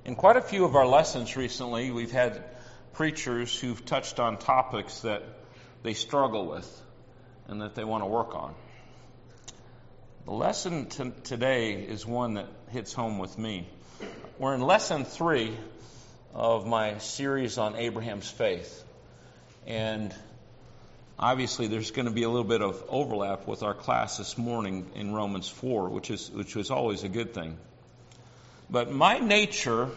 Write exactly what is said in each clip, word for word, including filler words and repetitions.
In quite a few of our lessons recently, we've had preachers who've touched on topics that they struggle with and that they want to work on. The lesson t- today is one that hits home with me. We're in lesson three of my series on Abraham's faith. And obviously there's going to be a little bit of overlap with our class this morning in Romans four, which is which was always a good thing. But my nature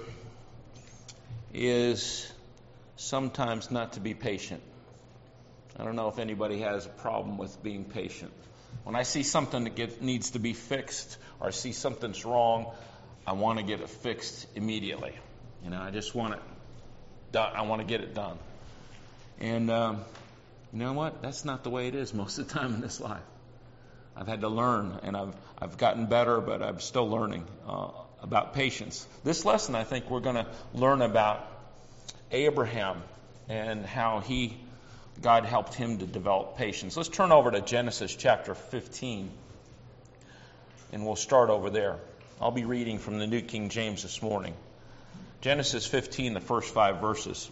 is sometimes not to be patient. I don't know if anybody has a problem with being patient. When I see something that get, needs to be fixed, or I see something's wrong, I want to get it fixed immediately. You know, I just want it done. I want to get it done. And um, you know what? That's not the way it is most of the time in this life. I've had to learn, and I've I've gotten better, but I'm still learning uh, about patience. This lesson, I think, we're going to learn about Abraham and how he, God helped him to develop patience. Let's turn over to Genesis chapter fifteen, and we'll start over there. I'll be reading from the New King James this morning. Genesis fifteen, the first five verses.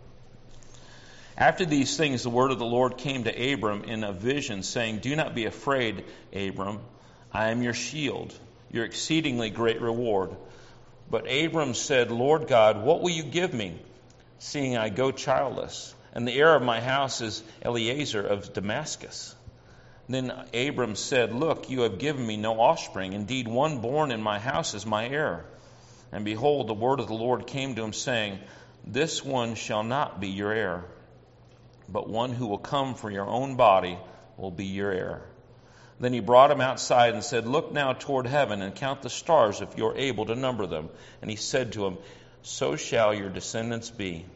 After these things, the word of the Lord came to Abram in a vision, saying, "Do not be afraid, Abram. I am your shield, your exceedingly great reward." But Abram said, "Lord God, what will you give me, seeing I go childless? And the heir of my house is Eliezer of Damascus." Then Abram said, "Look, you have given me no offspring. Indeed, one born in my house is my heir." And behold, the word of the Lord came to him, saying, "This one shall not be your heir, but one who will come from your own body will be your heir." Then he brought him outside and said, "Look now toward heaven and count the stars if you are able to number them." And he said to him, "So shall your descendants be."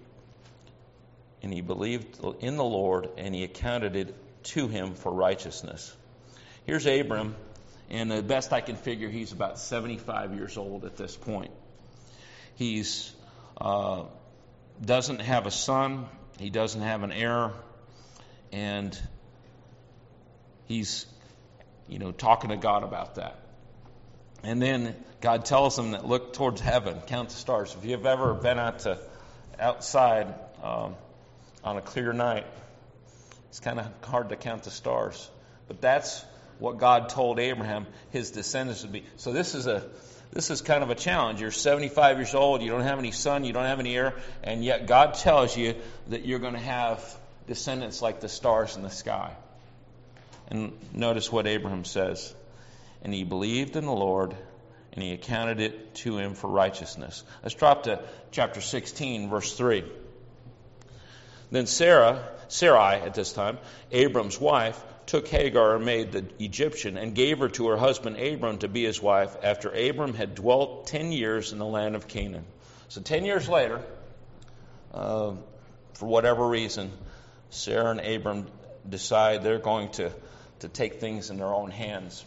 And he believed in the Lord, and he accounted it to him for righteousness. Here's Abram, and the best I can figure, he's about seventy-five years old at this point. He's uh, doesn't have a son. He doesn't have an heir, and he's, you know, talking to God about that. And then God tells him that look towards heaven, count the stars. If you've ever been out to outside um, on a clear night, it's kind of hard to count the stars. But that's what God told Abraham his descendants would be. So this is a This is kind of a challenge. You're seventy-five years old, you don't have any son, you don't have any heir, and yet God tells you that you're going to have descendants like the stars in the sky. And notice what Abraham says. And he believed in the Lord, and he accounted it to him for righteousness. Let's drop to chapter sixteen, verse three. Then Sarah, Sarai at this time, Abram's wife, took Hagar, her maid, the Egyptian, and gave her to her husband Abram to be his wife after Abram had dwelt ten years in the land of Canaan. So ten years later, uh, for whatever reason, Sarah and Abram decide they're going to, to take things in their own hands,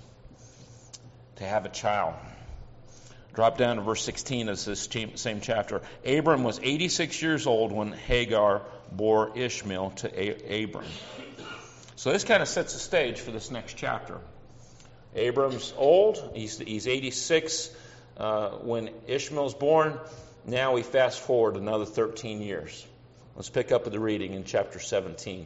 to have a child. Drop down to verse sixteen of this same chapter. Abram was eighty-six years old when Hagar bore Ishmael to A- Abram. So this kind of sets the stage for this next chapter. Abram's old. He's, he's eighty-six uh, when Ishmael's born. Now we fast forward another thirteen years. Let's pick up with the reading in chapter seventeen.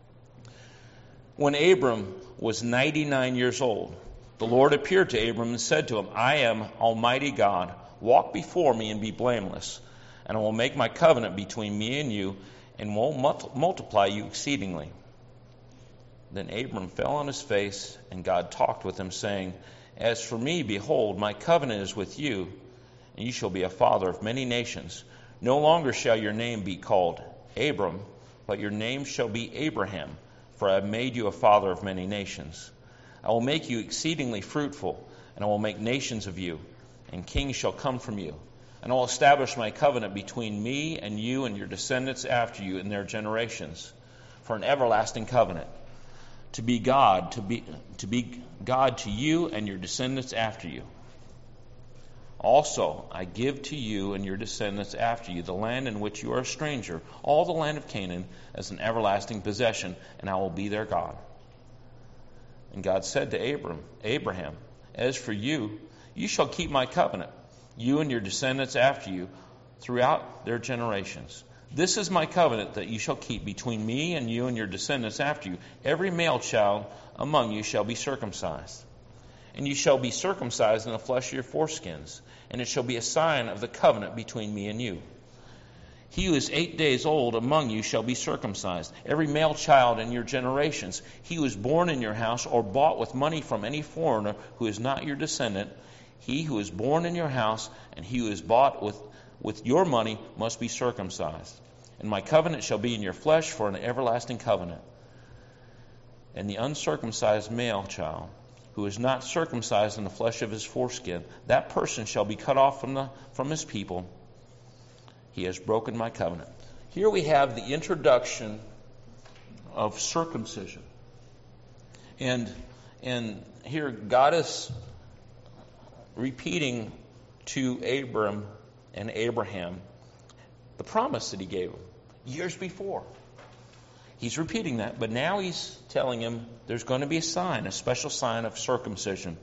When Abram was ninety-nine years old, the Lord appeared to Abram and said to him, "I am Almighty God. Walk before me and be blameless, and I will make my covenant between me and you, and will multiply you exceedingly." Then Abram fell on his face, and God talked with him, saying, "As for me, behold, my covenant is with you, and you shall be a father of many nations. No longer shall your name be called Abram, but your name shall be Abraham, for I have made you a father of many nations. I will make you exceedingly fruitful, and I will make nations of you, and kings shall come from you. And I will establish my covenant between me and you and your descendants after you in their generations, for an everlasting covenant, to be God, to be to be God to you and your descendants after you. Also, I give to you and your descendants after you the land in which you are a stranger, all the land of Canaan, as an everlasting possession, and I will be their God." And God said to Abram, Abraham, "As for you, you shall keep my covenant, you and your descendants after you, throughout their generations. This is my covenant that you shall keep between me and you and your descendants after you. Every male child among you shall be circumcised. And you shall be circumcised in the flesh of your foreskins. And it shall be a sign of the covenant between me and you. He who is eight days old among you shall be circumcised. Every male child in your generations. He who is born in your house or bought with money from any foreigner who is not your descendant. He who is born in your house and he who is bought with, with your money must be circumcised. And my covenant shall be in your flesh for an everlasting covenant. And the uncircumcised male child who is not circumcised in the flesh of his foreskin, that person shall be cut off from the from his people. He has broken my covenant. Here we have the introduction of circumcision. And, and here God is repeating to Abram and Abraham the promise that he gave him years before. He's repeating that, but now he's telling him there's going to be a sign, a special sign of circumcision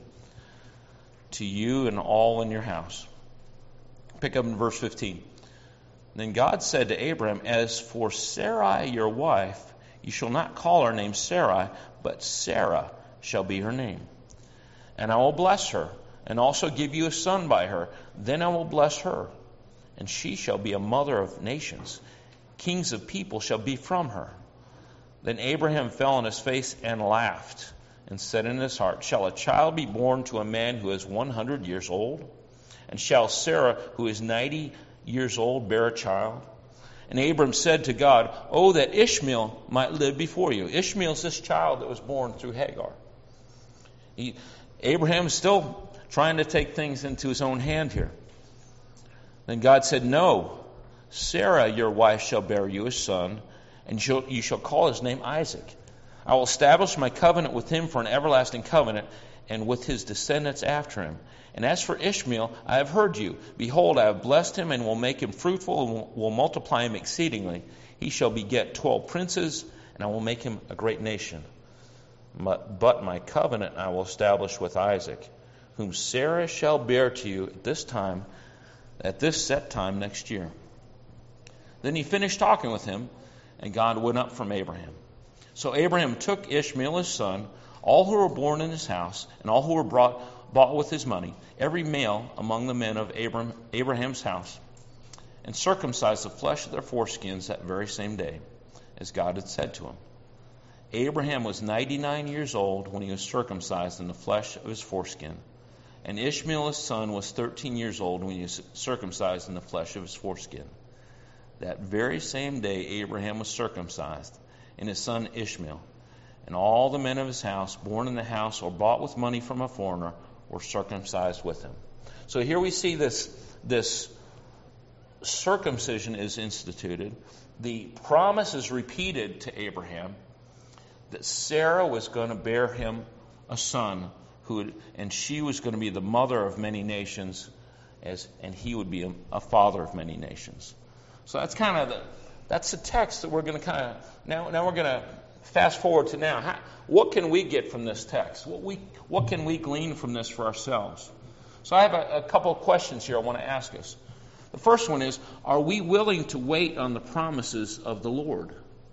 to you and all in your house. Pick up in verse fifteen. Then God said to Abraham, as for Sarai your wife, you shall not call her name Sarai, but Sarah shall be her name. And I will bless her, and also give you a son by her. Then I will bless her, and she shall be a mother of nations. Kings of people shall be from her. Then Abraham fell on his face and laughed, and said in his heart, shall a child be born to a man who is one hundred years old? And shall Sarah, who is ninety years old, bear a child? And Abram said to God, oh, that Ishmael might live before you. Ishmael is this child that was born through Hagar. He, Abraham is still trying to take things into his own hand here. Then God said, no, Sarah, your wife, shall bear you a son, and you shall call his name Isaac. I will establish my covenant with him for an everlasting covenant, and with his descendants after him. And as for Ishmael, I have heard you. Behold, I have blessed him, and will make him fruitful, and will multiply him exceedingly. He shall beget twelve princes, and I will make him a great nation. But my covenant I will establish with Isaac, whom Sarah shall bear to you at this time, at this set time next year. Then he finished talking with him, and God went up from Abraham. So Abraham took Ishmael his son, all who were born in his house, and all who were brought, bought with his money, every male among the men of Abraham, Abraham's house, and circumcised the flesh of their foreskins that very same day, as God had said to him. Abraham was ninety-nine years old when he was circumcised in the flesh of his foreskin, and Ishmael his son was thirteen years old when he was circumcised in the flesh of his foreskin. That very same day Abraham was circumcised, and his son Ishmael, and all the men of his house, born in the house or bought with money from a foreigner, were circumcised with him. So here we see this, this circumcision is instituted. The promise is repeated to Abraham that Sarah was going to bear him a son, who would, and she was going to be the mother of many nations, as and he would be a, a father of many nations. So that's kind of the that's the text that we're going to kind of now. Now we're going to fast forward to now. How, what can we get from this text? What we what can we glean from this for ourselves? So I have a, a couple of questions here I want to ask us. The first one is: are we willing to wait on the promises of the Lord?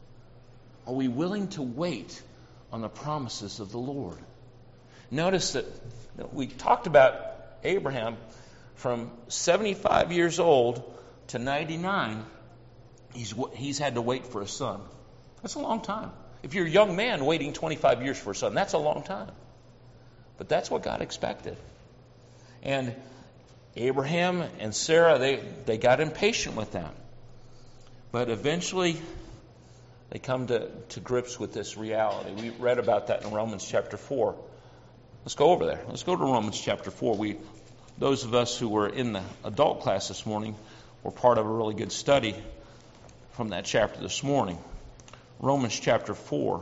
Are we willing to wait on the promises of the Lord? Notice that we talked about Abraham from seventy-five years old to ninety-nine. He's he's had to wait for a son. That's a long time. If you're a young man waiting twenty-five years for a son, that's a long time. But that's what God expected. And Abraham and Sarah, they, they got impatient with that. But eventually, they come to, to grips with this reality. We read about that in Romans chapter four. Let's go over there. Let's go to Romans chapter four. We, those of us who were in the adult class this morning were part of a really good study from that chapter this morning. Romans chapter four.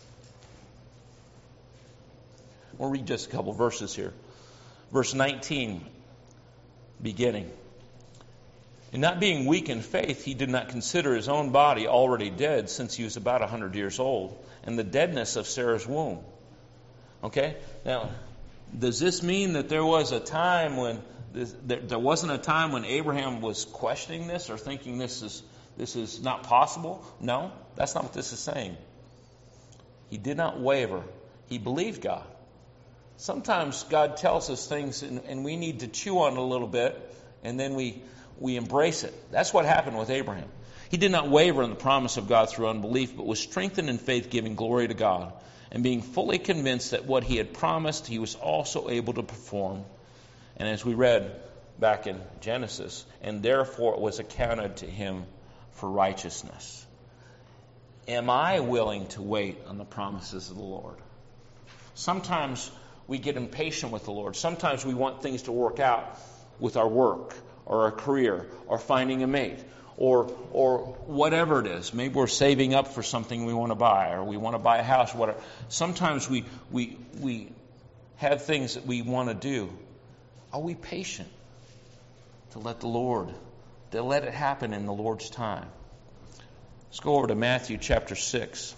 We'll read just a couple verses here. Verse nineteen, beginning. And not being weak in faith, he did not consider his own body already dead, since he was about a hundred years old, and the deadness of Sarah's womb. Okay? Now, Does this mean that there was a time when this, there, there wasn't a time when Abraham was questioning this or thinking this is this is not possible? No, that's not what this is saying. He did not waver. He believed God. Sometimes God tells us things and, and we need to chew on it a little bit, and then we we embrace it. That's what happened with Abraham. He did not waver in the promise of God through unbelief, but was strengthened in faith, giving glory to God, and being fully convinced that what he had promised, he was also able to perform. And as we read back in Genesis, and therefore it was accounted to him for righteousness. Am I willing to wait on the promises of the Lord? Sometimes we get impatient with the Lord. Sometimes we want things to work out with our work or our career or finding a mate or or whatever it is. Maybe we're saving up for something we want to buy, or we want to buy a house, whatever. Sometimes we we we have things that we want to do. Are we patient to let the Lord, to let it happen in the Lord's time? Let's go over to Matthew chapter six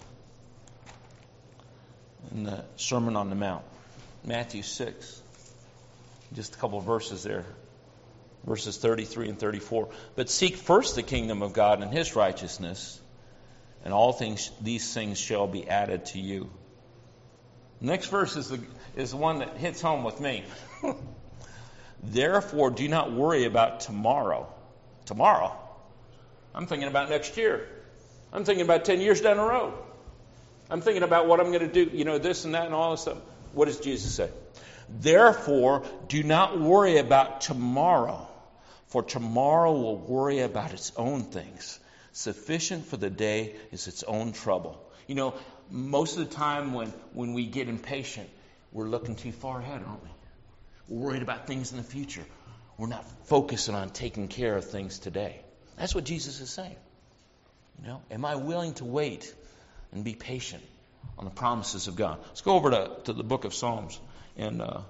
in the Sermon on the Mount. Matthew six. Just a couple of verses there. Verses thirty-three and thirty-four. But seek first the kingdom of God and his righteousness, and all things these things shall be added to you. The next verse is the, is the one that hits home with me. Therefore, do not worry about tomorrow. Tomorrow? I'm thinking about next year. I'm thinking about ten years down the road. I'm thinking about what I'm going to do, you know, this and that and all this stuff. What does Jesus say? Therefore, do not worry about tomorrow, for tomorrow will worry about its own things. Sufficient for the day is its own trouble. You know, most of the time when, when we get impatient, we're looking too far ahead, aren't we? We're worried about things in the future. We're not focusing on taking care of things today. That's what Jesus is saying. You know, am I willing to wait and be patient on the promises of God? Let's go over to, to the book of Psalms and uh,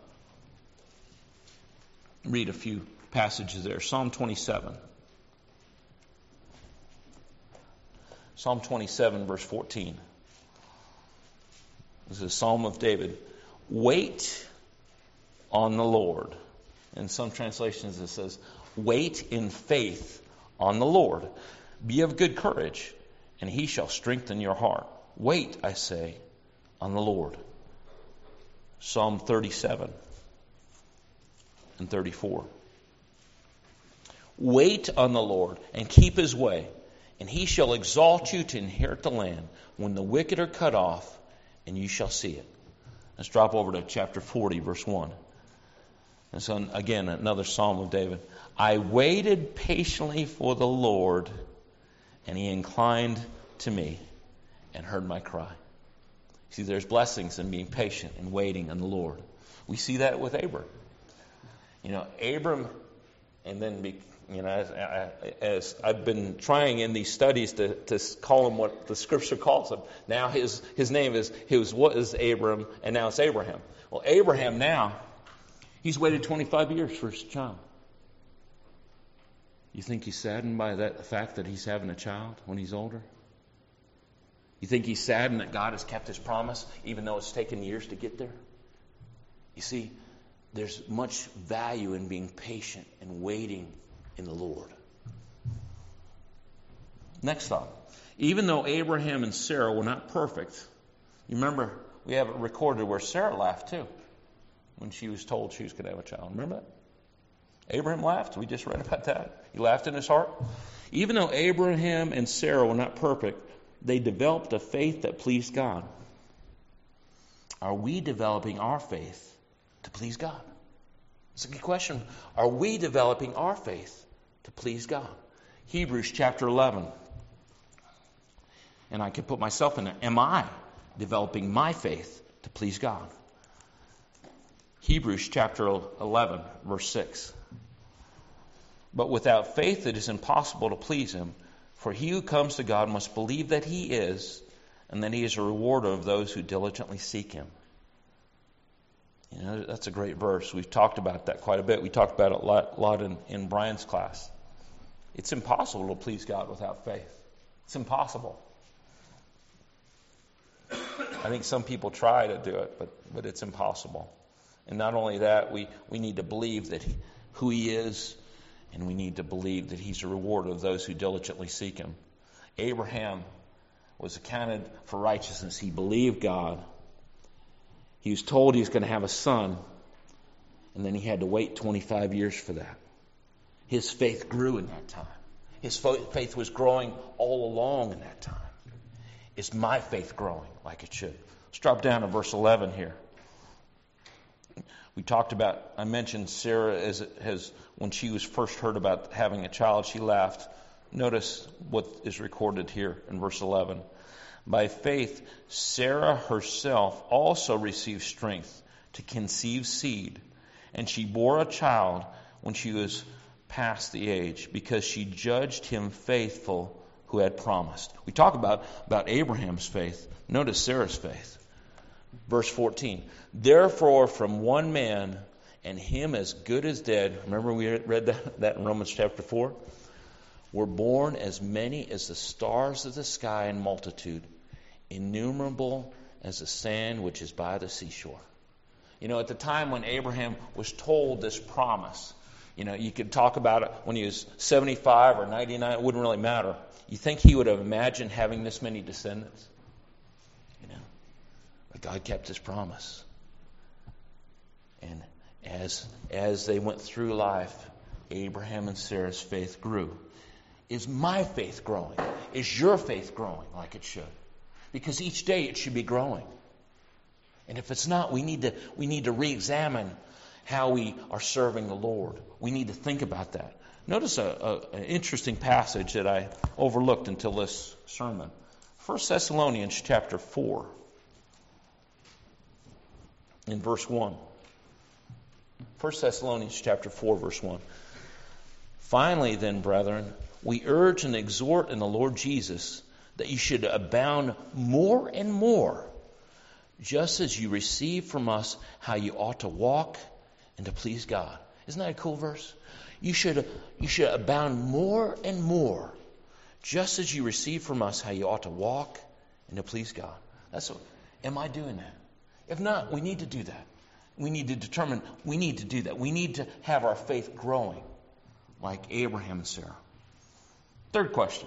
read a few passages there. Psalm twenty-seven. Psalm twenty-seven, verse fourteen. This is a Psalm of David. Wait on the Lord. In some translations it says, wait in faith on the Lord. Be of good courage, and he shall strengthen your heart. Wait, I say, on the Lord. Psalm thirty-seven and thirty-four. Wait on the Lord and keep his way, and he shall exalt you to inherit the land when the wicked are cut off, and you shall see it. Let's drop over to chapter forty, verse one. And so again, another Psalm of David. I waited patiently for the Lord, and he inclined to me and heard my cry. See, there's blessings in being patient and waiting on the Lord. We see that with Abram. You know, Abram, and then, be, you know, as, as I've been trying in these studies to, to call him what the Scripture calls him. Now his his name is his what is Abram, and now it's Abraham. Well, Abraham now, he's waited twenty-five years for his child. You think he's saddened by that the fact that he's having a child when he's older? You think he's saddened that God has kept his promise, even though it's taken years to get there? You see, there's much value in being patient and waiting in the Lord. Next thought. Even though Abraham and Sarah were not perfect, you remember, we have it recorded where Sarah laughed too when she was told she was going to have a child. Remember that? Abraham laughed. We just read about that. He laughed in his heart. Even though Abraham and Sarah were not perfect, they developed a faith that pleased God. Are we developing our faith to please God? It's a good question. Are we developing our faith to please God? Hebrews chapter eleven. And I could put myself in there. Am I developing my faith to please God? Hebrews chapter eleven, verse six. But without faith it is impossible to please him. For he who comes to God must believe that he is, and that he is a rewarder of those who diligently seek him. You know, that's a great verse. We've talked about that quite a bit. We talked about it a lot, a lot in, in Brian's class. It's impossible to please God without faith. It's impossible. I think some people try to do it, but, but it's impossible. And not only that, we, we need to believe that he, who he is, and we need to believe that he's a rewarder of those who diligently seek him. Abraham was accounted for righteousness. He believed God. He was told he was going to have a son, and then he had to wait twenty-five years for that. His faith grew in that time. His faith was growing all along in that time. Is my faith growing like it should? Let's drop down to verse eleven here. We talked about, I mentioned Sarah as has when she was first heard about having a child, she laughed. Notice what is recorded here in verse eleven. By faith, Sarah herself also received strength to conceive seed, and she bore a child when she was past the age, because she judged him faithful who had promised. We talk about, about Abraham's faith. Notice Sarah's faith. Verse fourteen. Therefore, from one man, and him as good as dead, remember we read that, that in Romans chapter four? Were born as many as the stars of the sky in multitude, innumerable as the sand which is by the seashore. You know, at the time when Abraham was told this promise, you know, you could talk about it when he was seventy-five or ninety-nine, it wouldn't really matter. You think he would have imagined having this many descendants? You know, but God kept his promise. And as as they went through life, Abraham and Sarah's faith grew. Is my faith growing? Is your faith growing like it should? Because each day it should be growing. And if it's not, we need to we need to re-examine how we are serving the Lord. We need to think about that. Notice a, a, an interesting passage that I overlooked until this sermon. First Thessalonians chapter four, in verse one. First Thessalonians chapter four, verse one. Finally then, brethren, we urge and exhort in the Lord Jesus that you should abound more and more, just as you receive from us how you ought to walk and to please God. Isn't that a cool verse? You should, you should abound more and more, just as you receive from us how you ought to walk and to please God. That's what, am I doing that? If not, we need to do that. We need to determine, we need to do that. We need to have our faith growing like Abraham and Sarah. Third question.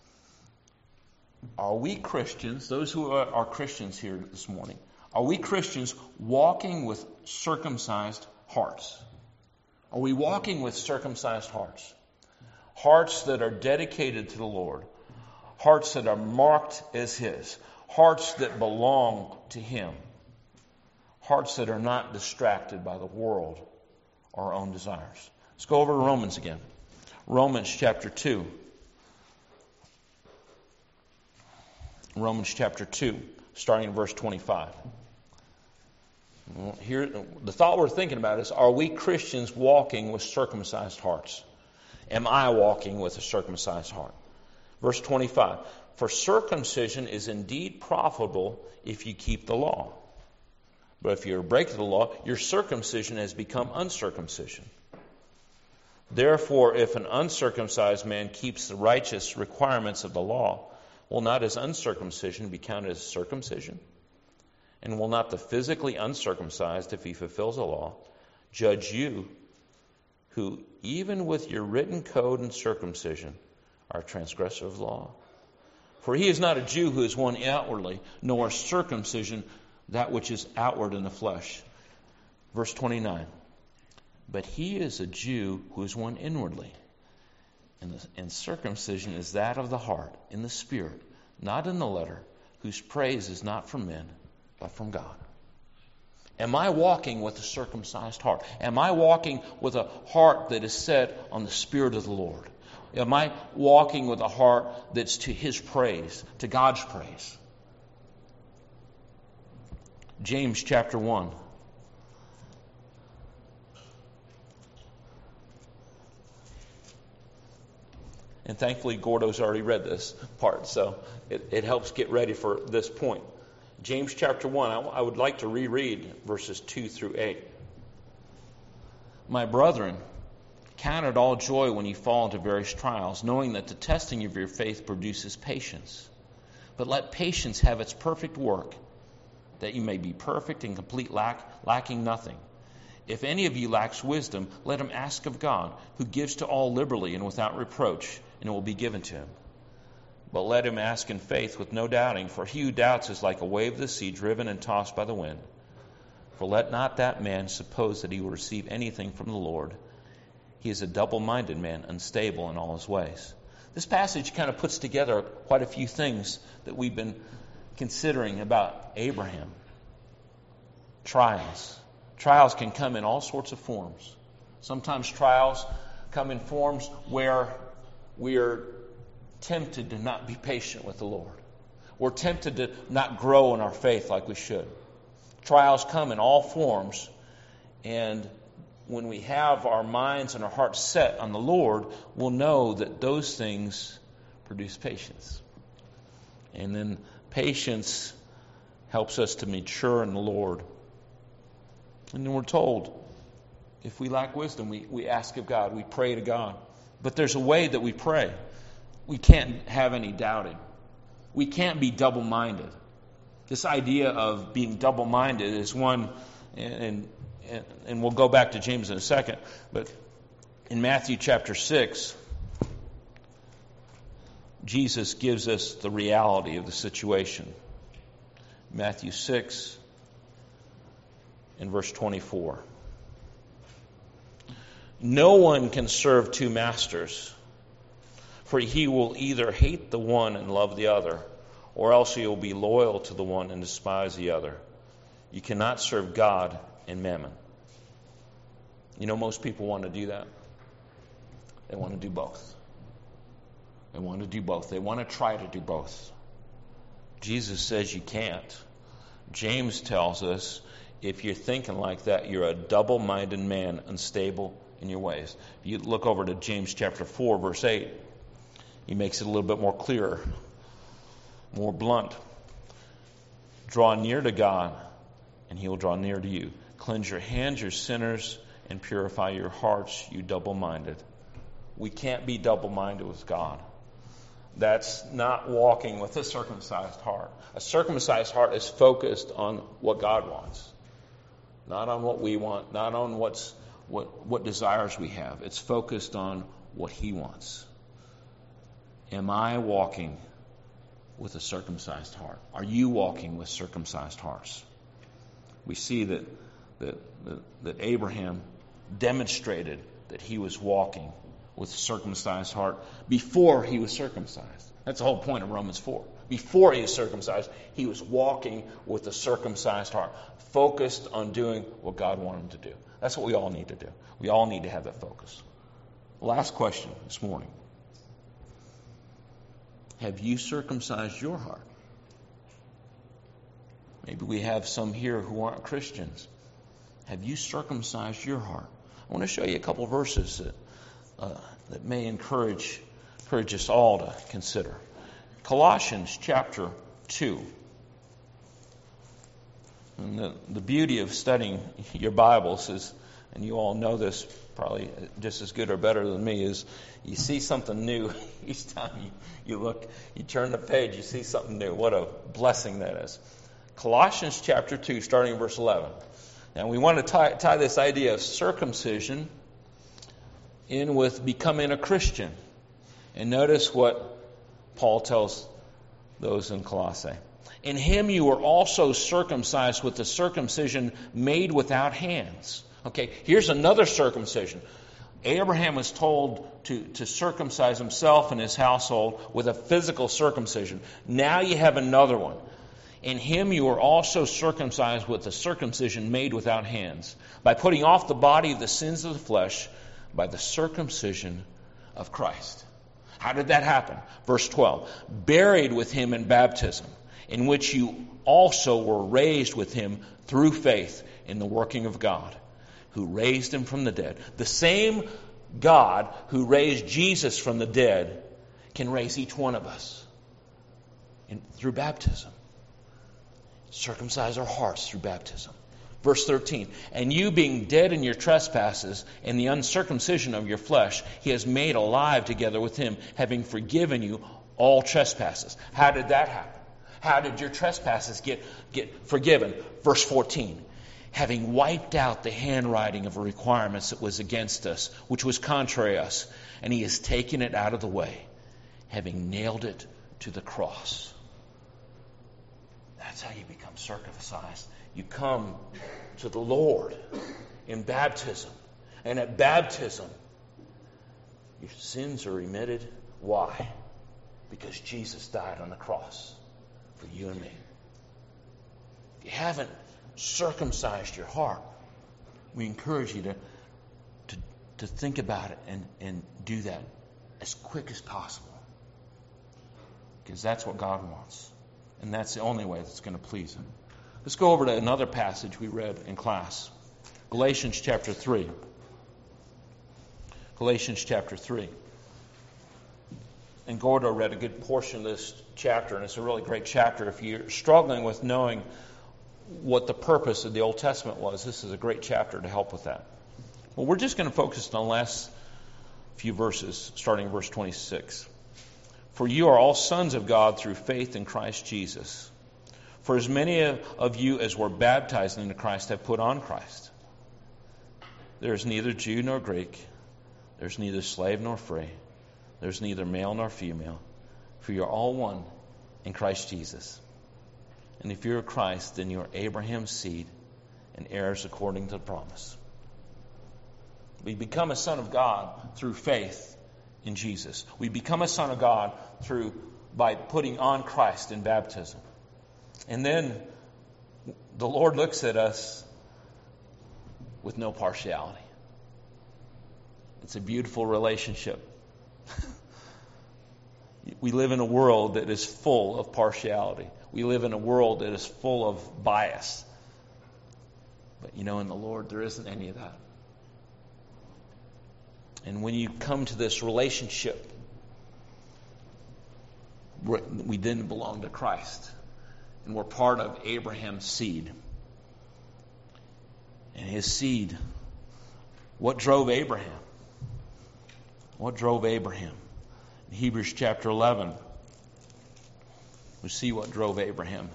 Are we Christians, those who are, are Christians here this morning, are we Christians walking with circumcised hearts? Are we walking with circumcised hearts? Hearts that are dedicated to the Lord. Hearts that are marked as His. Hearts that belong to Him. Hearts that are not distracted by the world or our own desires. Let's go over to Romans again. Romans chapter two. Romans chapter two, starting in verse twenty-five. Here, the thought we're thinking about is, are we Christians walking with circumcised hearts? Am I walking with a circumcised heart? Verse twenty-five. For circumcision is indeed profitable if you keep the law. But if you break the law, your circumcision has become uncircumcision. Therefore, if an uncircumcised man keeps the righteous requirements of the law, will not his uncircumcision be counted as circumcision? And will not the physically uncircumcised, if he fulfills the law, judge you, who even with your written code and circumcision are transgressor of law? For he is not a Jew who is one outwardly, nor circumcision that which is outward in the flesh. Verse twenty-nine. But he is a Jew who is one inwardly. And, the, and circumcision is that of the heart, in the spirit, not in the letter, whose praise is not from men, but from God. Am I walking with a circumcised heart? Am I walking with a heart that is set on the Spirit of the Lord? Am I walking with a heart that's to His praise, to God's praise? James chapter one. And thankfully, Gordo's already read this part, so it, it helps get ready for this point. James chapter one, I, I would like to reread verses two through eight. My brethren, count it all joy when you fall into various trials, knowing that the testing of your faith produces patience. But let patience have its perfect work, that you may be perfect and complete, lack, lacking nothing. If any of you lacks wisdom, let him ask of God, who gives to all liberally and without reproach, and it will be given to him. But let him ask in faith with no doubting, for he who doubts is like a wave of the sea driven and tossed by the wind. For let not that man suppose that he will receive anything from the Lord. He is a double-minded man, unstable in all his ways. This passage kind of puts together quite a few things that we've been considering about Abraham. Trials. Trials can come in all sorts of forms. Sometimes trials come in forms where we are tempted to not be patient with the Lord. We're tempted to not grow in our faith like we should. Trials come in all forms, and when we have our minds and our hearts set on the Lord, we'll know that those things produce patience. And then patience helps us to mature in the Lord. And then we're told, if we lack wisdom, we, we ask of God, we pray to God. But there's a way that we pray. We can't have any doubting. We can't be double-minded. This idea of being double-minded is one, and, and, and we'll go back to James in a second, but in Matthew chapter six, Jesus gives us the reality of the situation. Matthew six, in verse twenty-four. No one can serve two masters, for he will either hate the one and love the other, or else he will be loyal to the one and despise the other. You cannot serve God and mammon. You know, most people want to do that. They want to do both. They want to do both. They want to try to do both. Jesus says you can't. James tells us, if you're thinking like that, you're a double-minded man, unstable in your ways. If you look over to James chapter four, verse eight, he makes it a little bit more clearer, more blunt. Draw near to God, and he will draw near to you. Cleanse your hands, you sinners, and purify your hearts, you double-minded. We can't be double-minded with God. That's not walking with a circumcised heart. A circumcised heart is focused on what God wants, not on what we want, not on what's what what desires we have. It's focused on what he wants. Am I walking with a circumcised heart? Are you walking with circumcised hearts? We see that that that, that Abraham demonstrated that he was walking with a circumcised heart before he was circumcised. That's the whole point of Romans four. Before he was circumcised, he was walking with a circumcised heart, focused on doing what God wanted him to do. That's what we all need to do. We all need to have that focus. Last question this morning. Have you circumcised your heart? Maybe we have some here who aren't Christians. Have you circumcised your heart? I want to show you a couple verses that uh, that may encourage encourage us all to consider. Colossians chapter two. And the, the beauty of studying your Bibles is, and you all know this probably just as good or better than me, is you see something new each time you, you look, you turn the page, you see something new. What a blessing that is. Colossians chapter two, starting in verse eleven. Now we want to tie, tie this idea of circumcision in with becoming a Christian. And notice what Paul tells those in Colossae. In him you were also circumcised with the circumcision made without hands. Okay, here's another circumcision. Abraham was told to, to circumcise himself and his household with a physical circumcision. Now you have another one. In him you were also circumcised with the circumcision made without hands, by putting off the body of the sins of the flesh by the circumcision of Christ. How did that happen? Verse twelve. Buried with him in baptism, in which you also were raised with him through faith in the working of God, who raised him from the dead. The same God who raised Jesus from the dead can raise each one of us in, through baptism. Circumcise our hearts through baptism. Verse thirteen, and you being dead in your trespasses and the uncircumcision of your flesh, he has made alive together with him, having forgiven you all trespasses. How did that happen? How did your trespasses get, get forgiven? Verse fourteen, having wiped out the handwriting of requirements that was against us, which was contrary to us, and he has taken it out of the way, having nailed it to the cross. That's how you become circumcised. You come to the Lord in baptism. And at baptism, your sins are remitted. Why? Because Jesus died on the cross for you and me. If you haven't circumcised your heart, we encourage you to, to, to think about it and, and do that as quick as possible. Because that's what God wants. And that's the only way that's going to please Him. Let's go over to another passage we read in class. Galatians chapter three. Galatians chapter three. And Gordo read a good portion of this chapter, and it's a really great chapter. If you're struggling with knowing what the purpose of the Old Testament was, this is a great chapter to help with that. Well, we're just going to focus on the last few verses, starting in verse twenty-six. For you are all sons of God through faith in Christ Jesus. For as many of you as were baptized into Christ have put on Christ. There is neither Jew nor Greek. There's neither slave nor free. There's neither male nor female. For you are all one in Christ Jesus. And if you're Christ, then you are Abraham's seed and heirs according to the promise. We become a son of God through faith in Jesus. We become a son of God through by putting on Christ in baptism. And then the Lord looks at us with no partiality. It's a beautiful relationship. We live in a world that is full of partiality. We live in a world that is full of bias. But you know, in the Lord, there isn't any of that. And when you come to this relationship, we then belong to Christ. And we're part of Abraham's seed. And his seed, what drove Abraham? What drove Abraham? In Hebrews chapter eleven, we see what drove Abraham.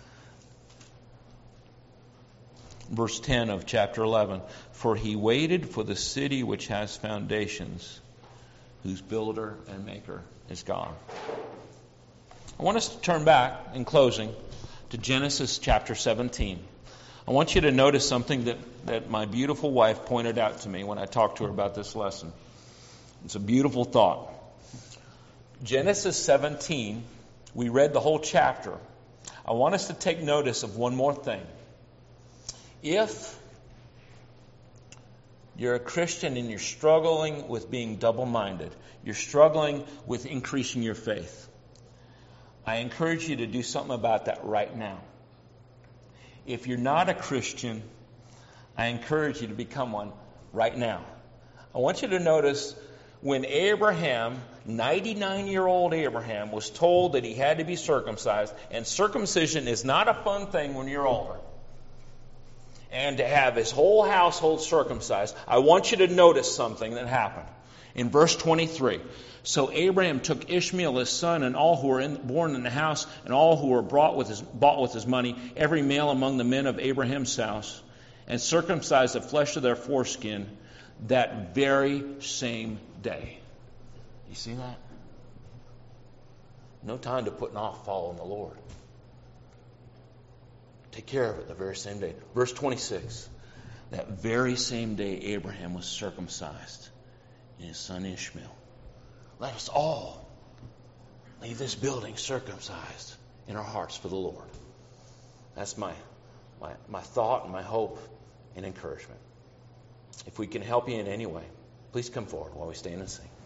Verse ten of chapter eleven. For he waited for the city which has foundations, whose builder and maker is God. I want us to turn back, in closing, to Genesis chapter seventeen. I want you to notice something that, that my beautiful wife pointed out to me when I talked to her about this lesson. It's a beautiful thought. Genesis seventeen, we read the whole chapter. I want us to take notice of one more thing. If you're a Christian and you're struggling with being double-minded, you're struggling with increasing your faith, I encourage you to do something about that right now. If you're not a Christian, I encourage you to become one right now. I want you to notice when Abraham, ninety-nine-year-old Abraham, was told that he had to be circumcised, and circumcision is not a fun thing when you're older, and to have his whole household circumcised, I want you to notice something that happened. In verse twenty-three, so Abraham took Ishmael his son and all who were in, born in the house and all who were brought with his, bought with his money, every male among the men of Abraham's house, and circumcised the flesh of their foreskin that very same day. You see that? No time to put off following the Lord. Take care of it the very same day. Verse twenty-six. That very same day Abraham was circumcised and his son Ishmael. Let us all leave this building circumcised in our hearts for the Lord. That's my, my, my thought and my hope and encouragement. If we can help you in any way, please come forward while we stand and sing.